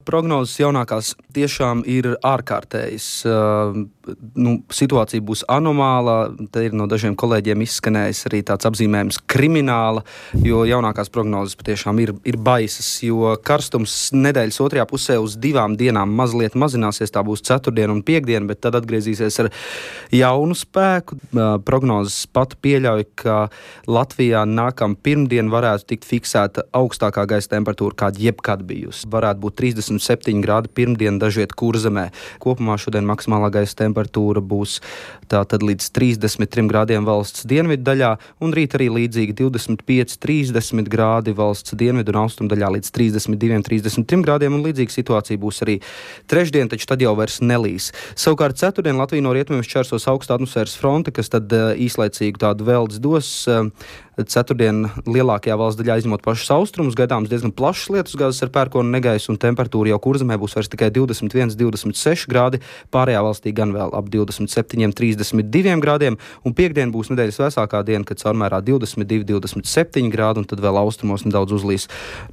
prognozes jaunākās tiešām ir ārkārtējas. Situācija būs anomāla, te ir no dažiem kolēģiem izskanējis arī tāds apzīmējums krimināla, jo jaunākās prognozes patiešām ir baisas, jo karstums nedēļas otrajā pusē uz 2 dienām mazliet mazināsies, tā būs ceturtdiena un piekdiena, bet tad atgriezīsies ar jaunu spēku. Prognozes pat pieļauj, ka Latvijā nākamā pirmdiena varētu tikt fiksēta augstākā gaisa temperatūra, kāda jebkad bijusi. Varētu būt 37 grādi pirmdiena dažviet Kurzemē. Kopumā šodien maksimālā gaisa temperatūra būs tātad līdz 33 grādiem valsts dienvidu daļā, un rīt arī līdzīgi 25-30 grādi valsts dienvidu un austrumu daļā līdz 32-33 grādiem, un līdzīga situācija būs arī trešdien, taču tad jau vairs nelīs. Savukārt ceturtdien Latviju no rietumiem šķērsos augsta atmosfēras fronte, kas tad īslaicīgu tādu veldes dos. Ceturtdien lielākajā valsts daļā izņemot pašus austrumus, gaidāms diezgan plašs lietusgāzes ar pērkonu negaisu, un temperatūra jau Kurzemē būs vairs tikai 21-26 grādi, pārējā valstī gan vēl ap 27-32 grādiem, un piekdien būs nedēļas vēsākā diena, kad caurmērā 22-27 grādi, un tad vēl austrumos nedaudz uzlīs